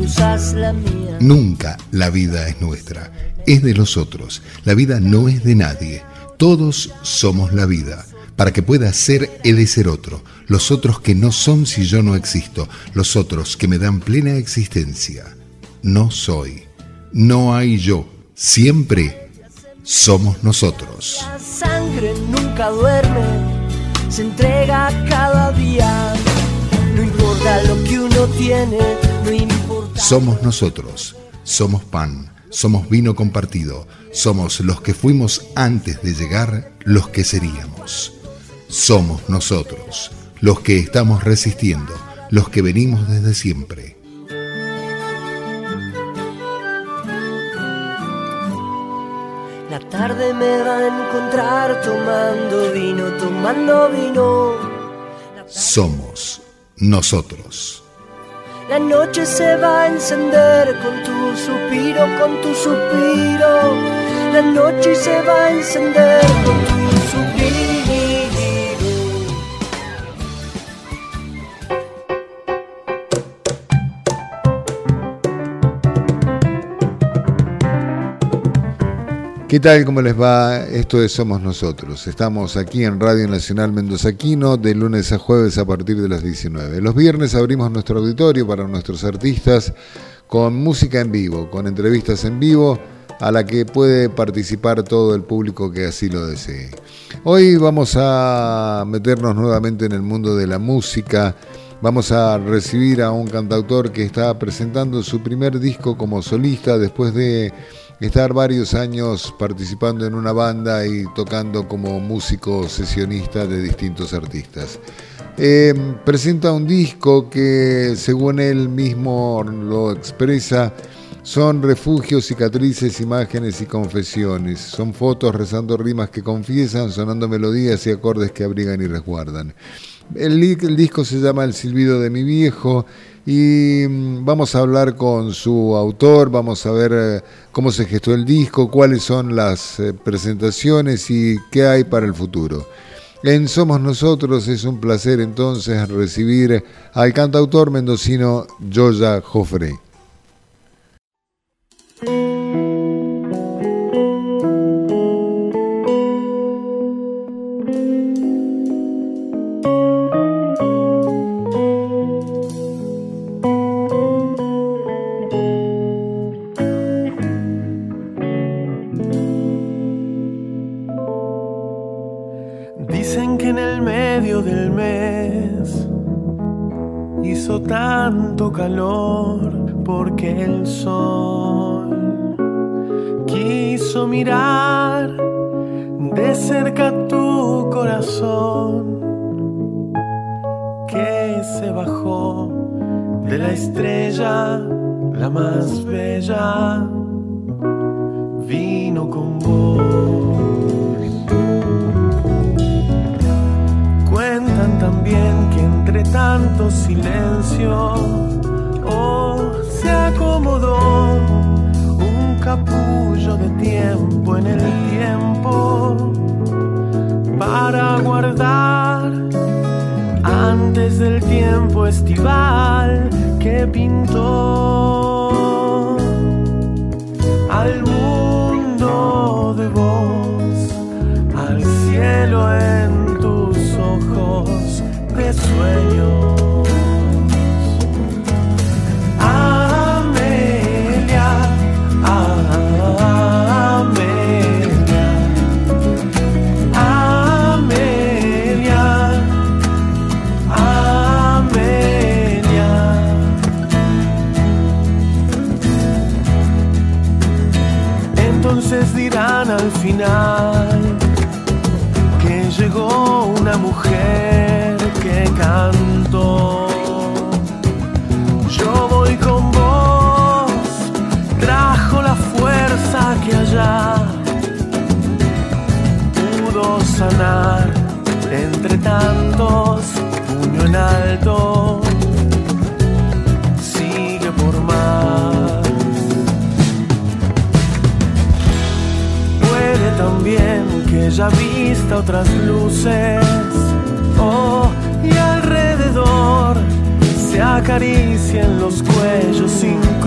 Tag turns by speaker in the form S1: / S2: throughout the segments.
S1: usas la mía.
S2: Nunca la vida es nuestra, es de los otros. La vida no es de nadie. Todos somos la vida. Para que pueda ser, he de ser otro. Los otros que no son si yo no existo. Los otros que me dan plena existencia. No soy. No hay yo. Siempre somos nosotros.
S1: La sangre nunca duerme, se entrega cada día. No importa lo que uno tiene, no importa.
S2: Somos nosotros. Somos pan. Somos vino compartido. Somos los que fuimos antes de llegar, los que seríamos. Somos nosotros, los que estamos resistiendo, los que venimos desde siempre.
S1: La tarde me va a encontrar tomando vino.
S2: Somos nosotros.
S1: La noche se va a encender con tu suspiro. La noche se va a encender con tu suspiro.
S2: ¿Qué tal? ¿Cómo les va? Esto es Somos Nosotros. Estamos aquí en Radio Nacional Mendozaquino de lunes a jueves a partir de las 19. Los viernes abrimos nuestro auditorio para nuestros artistas con música en vivo, con entrevistas en vivo a la que puede participar todo el público que así lo desee. Hoy vamos a meternos nuevamente en el mundo de la música. Vamos a recibir a un cantautor que está presentando su primer disco como solista después de estar varios años participando en una banda y tocando como músico sesionista de distintos artistas. Presenta un disco que, según él mismo lo expresa, son refugios, cicatrices, imágenes y confesiones. Son fotos rezando rimas que confiesan, sonando melodías y acordes que abrigan y resguardan. El disco se llama El silbido de mi viejo y vamos a hablar con su autor, vamos a ver cómo se gestó el disco, cuáles son las presentaciones y qué hay para el futuro. En Somos Nosotros es un placer entonces recibir al cantautor mendocino Yoya Joffre.
S3: Dicen que en el medio del mes hizo tanto calor porque el sol quiso mirar de cerca tu corazón, que se bajó de la estrella, la más bella, vino con vos. Cuentan también que entre tanto silencio se acomodó un capullo de tiempo en el tiempo para guardar antes del tiempo estival que pintó al mundo de vos, al cielo en tus ojos de sueños. Amelia, Amelia, Amelia, Amelia. Entonces dirán al final que llegó una mujer que cantó. Yo voy con vos, trajo la fuerza que allá pudo sanar entre tantos, puño en alto, sigue por más. Puede también que ella vista otras luces, y alrededor se acarician los cuellos sin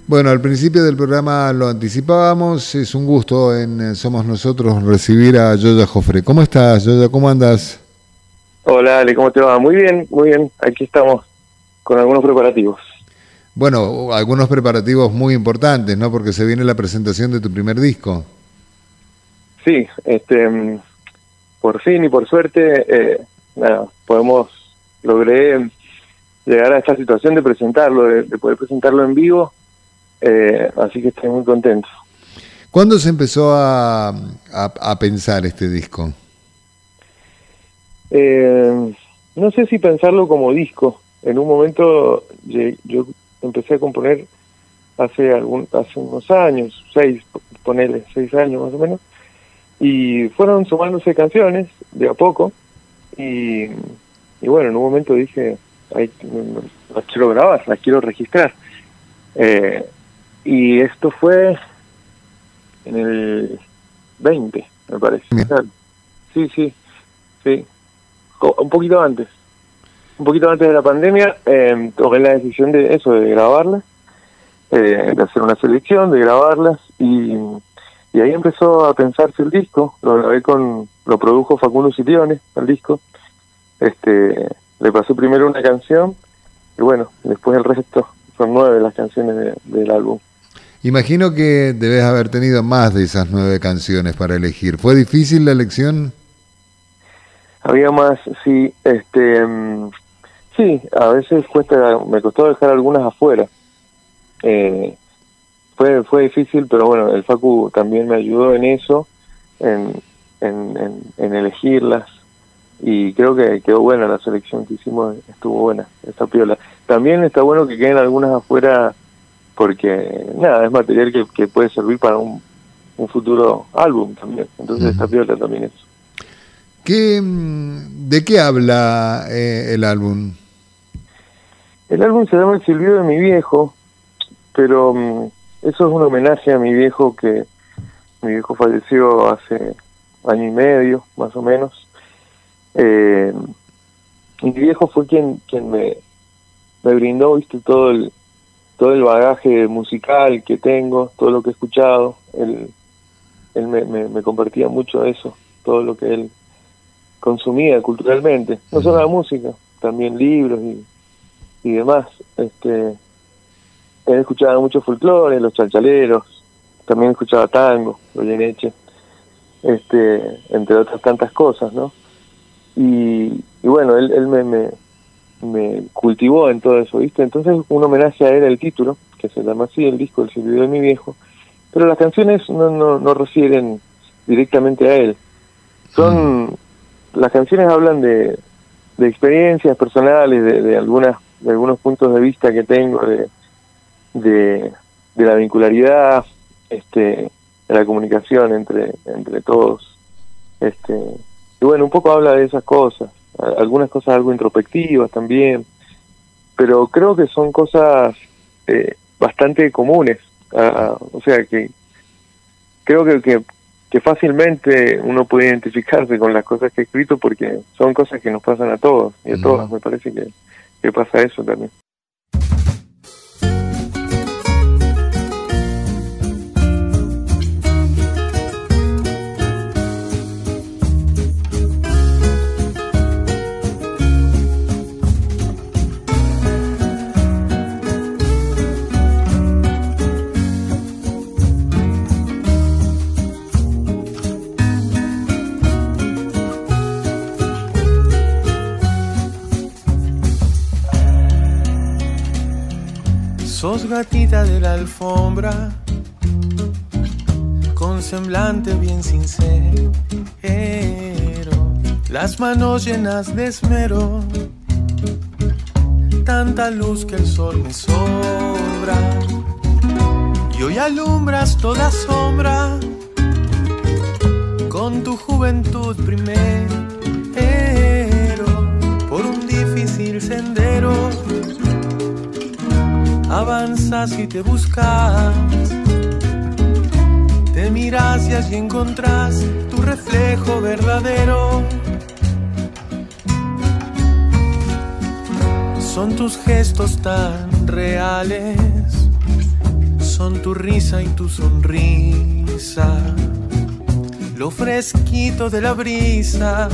S2: Bueno, al principio del programa lo anticipábamos, es un gusto en Somos Nosotros recibir a Yoya Joffre. ¿Cómo estás, Yoya? ¿Cómo andas?
S4: Hola, Ale, ¿cómo te va? Muy bien, aquí estamos con algunos preparativos.
S2: Bueno, algunos preparativos muy importantes, ¿no? Porque se viene la presentación de tu primer disco.
S4: Sí, por fin y por suerte, logré llegar a esta situación de presentarlo, de poder presentarlo en vivo, así que estoy muy contento.
S2: ¿Cuándo se empezó a pensar este disco?
S4: No sé si pensarlo como disco. En un momento yo empecé a componer hace unos años, 6 años más o menos, y fueron sumándose canciones de a poco, y bueno, en un momento dije, las quiero grabar, las quiero registrar, y esto fue en el 20, me parece. Sí, un poquito antes de la pandemia. Tomé la decisión de grabarlas, de hacer una selección, de grabarlas, y ahí empezó a pensarse el disco. Lo produjo Facundo Scipione, el disco. Le pasé primero una canción, y bueno, después el resto, son 9 las canciones del álbum.
S2: Imagino que debes haber tenido más de esas 9 canciones para elegir. ¿Fue difícil la elección?
S4: Había más, sí, sí, a veces me costó dejar algunas afuera. Fue difícil, pero bueno, el Facu también me ayudó en eso, en elegirlas, y creo que quedó buena la selección que hicimos, estuvo buena, está piola. También está bueno que queden algunas afuera, porque nada, es material que puede servir para un futuro álbum también, entonces está piola también eso.
S2: ¿De qué habla el álbum?
S4: El álbum se llama El silbido de mi viejo, pero eso es un homenaje a mi viejo, que mi viejo falleció hace 1 año y medio, más o menos. Y mi viejo fue quien me brindó, viste, todo el bagaje musical que tengo, todo lo que he escuchado. Él me compartía mucho de eso, todo lo que él consumía culturalmente, no solo la música, también libros y demás. Él escuchaba mucho folclore, los chalchaleros, también escuchaba tango, Goyeneche, entre otras tantas cosas, ¿no? Y bueno, él me cultivó en todo eso, ¿viste? Entonces, un homenaje a él, el título, que se llama así, el disco El silbido de mi viejo, pero las canciones no refieren directamente a él. Las canciones hablan de experiencias personales, de algunos puntos de vista que tengo, de la vincularidad, de la comunicación entre todos, y bueno, un poco habla de esas cosas, algunas cosas algo introspectivas también, pero creo que son cosas bastante comunes, o sea que creo que fácilmente uno puede identificarse con las cosas que he escrito, porque son cosas que nos pasan a todos y a todas. Me parece que pasa eso también.
S3: Sos gatita de la alfombra, con semblante bien sincero, las manos llenas de esmero, tanta luz que el sol me sobra, y hoy alumbras toda sombra, con tu juventud primero, por un difícil sendero. Avanzas y te buscas, te miras y allí encontrás tu reflejo verdadero. Son tus gestos tan reales, son tu risa y tu sonrisa, lo fresquito de la brisa,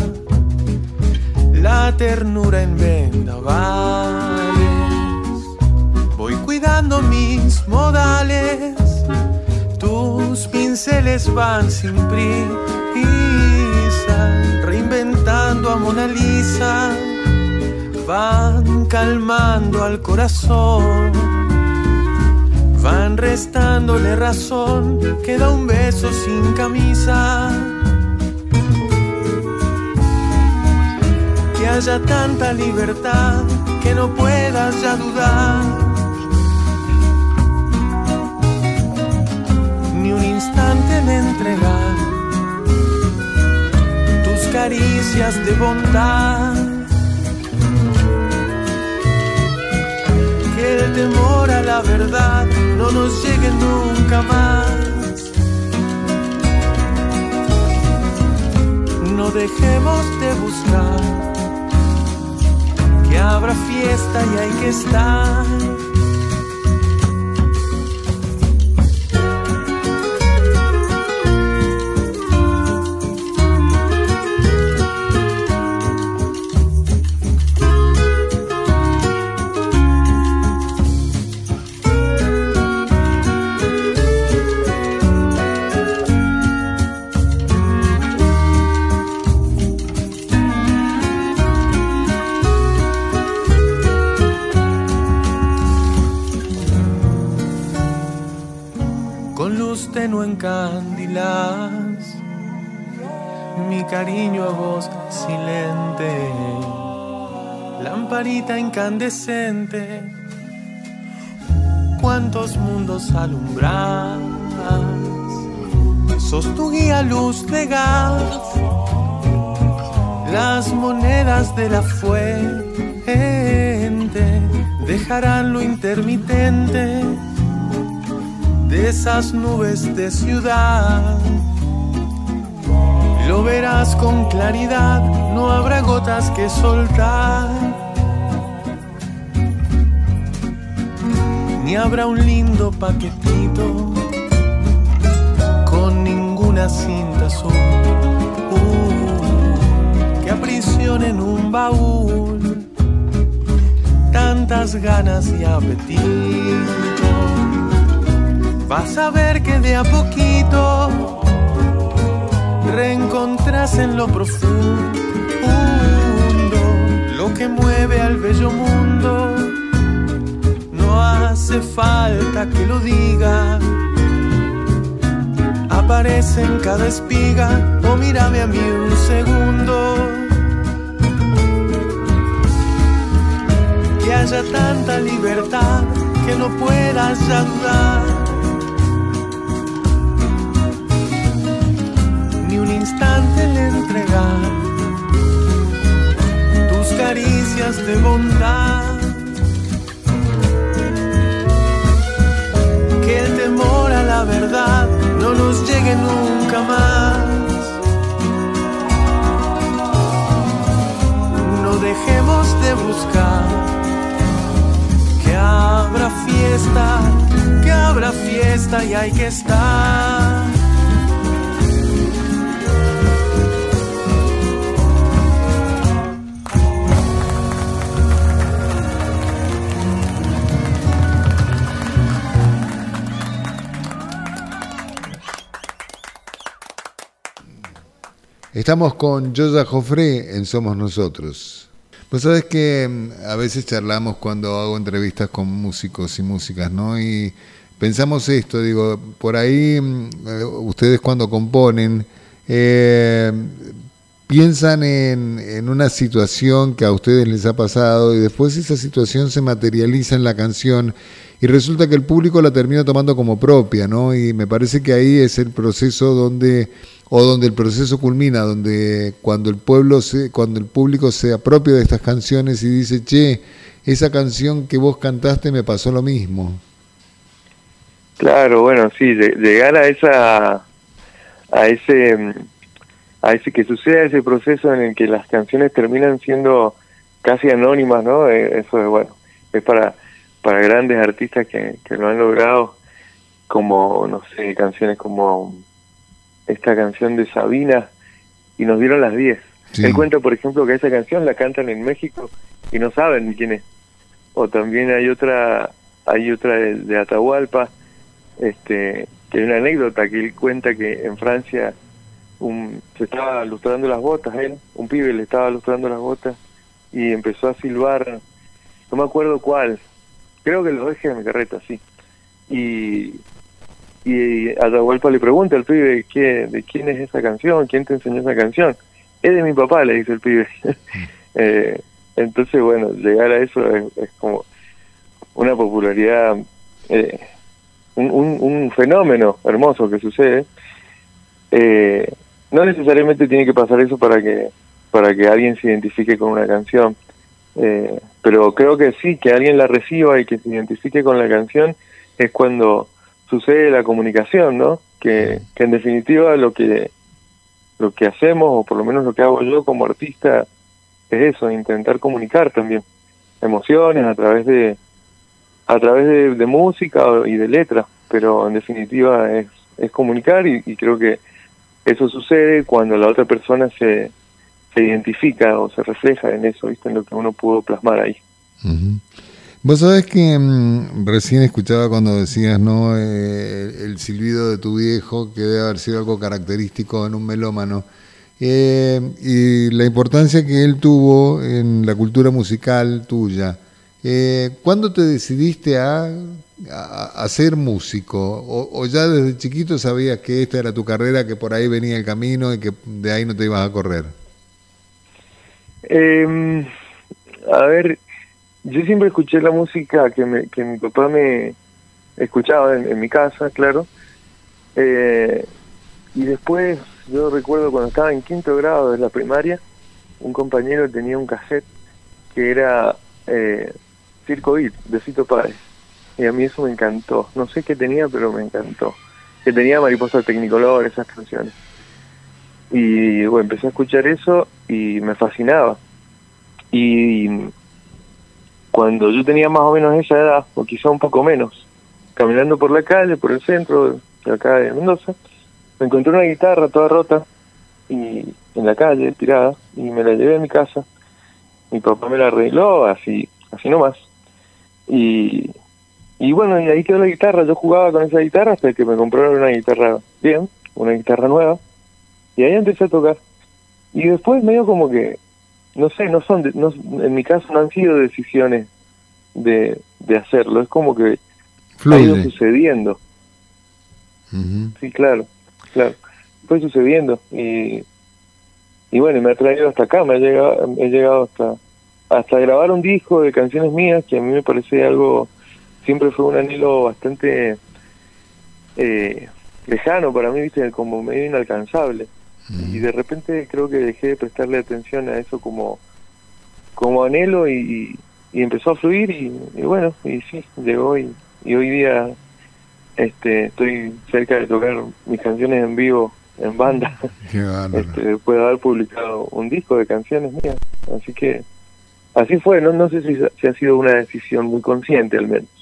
S3: la ternura en vendavales. Voy cuidando mis modales, tus pinceles van sin prisa, reinventando a Mona Lisa, van calmando al corazón, van restándole razón, queda un beso sin camisa. Que haya tanta libertad que no puedas ya dudar, ni un instante de entregar tus caricias de bondad. Que el temor a la verdad no nos llegue nunca más. No dejemos de buscar, que habrá fiesta y hay que estar. Tenue encandilas mi cariño a vos silente, lamparita incandescente, cuántos mundos alumbras, sos tu guía luz de gas, las monedas de la fuente dejarán lo intermitente de esas nubes de ciudad. Lo verás con claridad, no habrá gotas que soltar, ni habrá un lindo paquetito con ninguna cinta azul que aprisione en un baúl tantas ganas y apetito. Vas a ver que de a poquito reencontrás en lo profundo lo que mueve al bello mundo. No hace falta que lo diga, aparece en cada espiga. O mírame a mí un segundo, que haya tanta libertad que no puedas ya dudar, un instante le entregar tus caricias de bondad. Que el temor a la verdad no nos llegue nunca más. No dejemos de buscar, que habrá fiesta y hay que estar.
S2: Estamos con Yoya Joffre en Somos Nosotros. Pues sabes que a veces charlamos cuando hago entrevistas con músicos y músicas, ¿no? Y pensamos esto, digo, por ahí ustedes cuando componen piensan en una situación que a ustedes les ha pasado y después esa situación se materializa en la canción y resulta que el público la termina tomando como propia, ¿no? Y me parece que ahí es el proceso donde el proceso culmina, donde cuando el público se apropia de estas canciones y dice, che, esa canción que vos cantaste me pasó lo mismo.
S4: Claro, bueno, sí, llegar a ese que suceda ese proceso en el que las canciones terminan siendo casi anónimas, ¿no? Eso es bueno, es para grandes artistas que lo han logrado. como, no sé, canciones como esta canción de Sabina, y nos dieron las 10.
S2: Sí.
S4: Él cuenta, por ejemplo, que esa canción la cantan en México y no saben ni quién es. O también hay otra de Atahualpa, que hay una anécdota que él cuenta que en Francia se estaba lustrando las botas, un pibe le estaba lustrando las botas y empezó a silbar, no me acuerdo cuál, creo que Los Ejes de mi Carreta, sí. Y Atahualpa le pregunta al pibe, ¿de quién es esa canción? ¿Quién te enseñó esa canción? Es de mi papá, le dice el pibe. Entonces, bueno, llegar a eso es como una popularidad, un fenómeno hermoso que sucede. No necesariamente tiene que pasar eso para que alguien se identifique con una canción, pero creo que sí, que alguien la reciba y que se identifique con la canción es cuando sucede la comunicación, ¿no? Que en definitiva lo que hacemos, o por lo menos lo que hago yo como artista, es eso, intentar comunicar también emociones a través de música y de letra, pero en definitiva es comunicar, y creo que eso sucede cuando la otra persona se identifica o se refleja en eso, ¿viste? En lo que uno pudo plasmar ahí.
S2: Uh-huh. Vos sabés que recién escuchaba cuando decías, ¿no? El silbido de tu viejo, que debe haber sido algo característico en un melómano, y la importancia que él tuvo en la cultura musical tuya. ¿Cuándo te decidiste a ser músico? ¿O ya desde chiquito sabías que esta era tu carrera, que por ahí venía el camino y que de ahí no te ibas a correr?
S4: A ver, yo siempre escuché la música que mi papá me escuchaba en mi casa, claro. Y después, yo recuerdo cuando estaba en 5º grado de la primaria, un compañero tenía un cassette que era Circo Beat, de Fito Páez. Y a mí eso me encantó. No sé qué tenía, pero me encantó. Que tenía Mariposa Tecnicolor, esas canciones. Y bueno, empecé a escuchar eso y me fascinaba. Y cuando yo tenía más o menos esa edad, o quizá un poco menos, caminando por la calle, por el centro de acá de Mendoza, me encontré una guitarra toda rota y en la calle, tirada, y me la llevé a mi casa. Mi papá me la arregló así nomás. Y bueno, y ahí quedó la guitarra. Yo jugaba con esa guitarra hasta que me compraron una guitarra bien, una guitarra nueva, y ahí empecé a tocar. Y después medio como que, no sé, en mi caso no han sido decisiones de hacerlo, es como que
S2: fluye.
S4: Ha ido sucediendo.
S2: Uh-huh.
S4: Sí, claro, fue sucediendo, y bueno, me ha traído hasta acá, he llegado hasta grabar un disco de canciones mías, que a mí me parece algo, siempre fue un anhelo bastante lejano para mí, viste, como medio inalcanzable. Y de repente creo que dejé de prestarle atención a eso como anhelo, y empezó a fluir, y bueno, y sí, llegó, y hoy día estoy cerca de tocar mis canciones en vivo, en banda. Después de haber publicado un disco de canciones mías, así que así fue. No sé si ha sido una decisión muy consciente, al menos.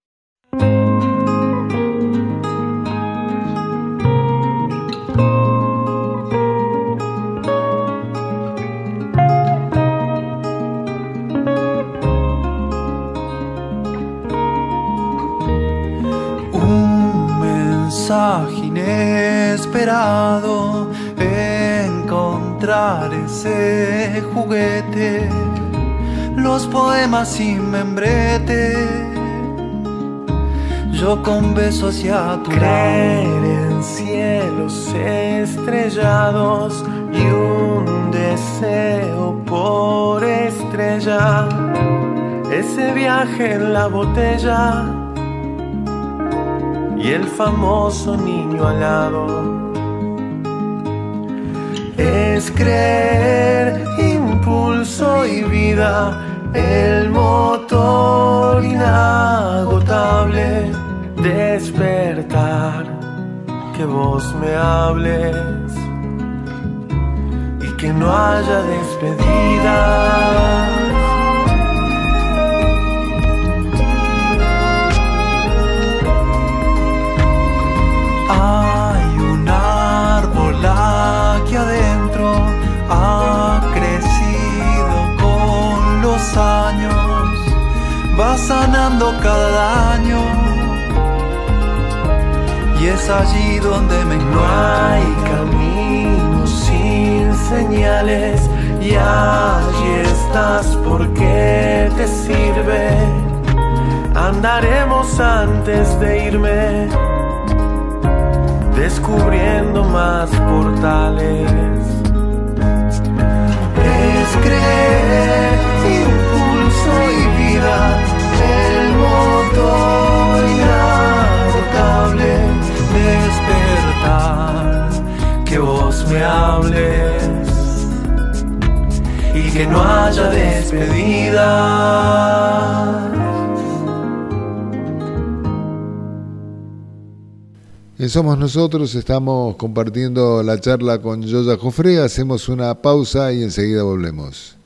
S3: Inesperado, encontrar ese juguete, los poemas sin membrete, yo con besos hacia tu creer en cielos estrellados y un deseo por estrella, ese viaje en la botella y el famoso niño al lado. Es creer, impulso y vida, el motor inagotable, despertar, que vos me hables y que no haya despedida. va sanando cada daño. Y es allí donde me encuentro.
S1: No hay camino sin señales, y allí estás porque te sirve. Andaremos antes de irme, descubriendo más portales. Es creer, impulso y vida, el motor inagotable. Despertar, que vos me hables y que no haya despedida.
S2: En Somos Nosotros estamos compartiendo la charla con Yoya Joffre. Hacemos una pausa y enseguida volvemos.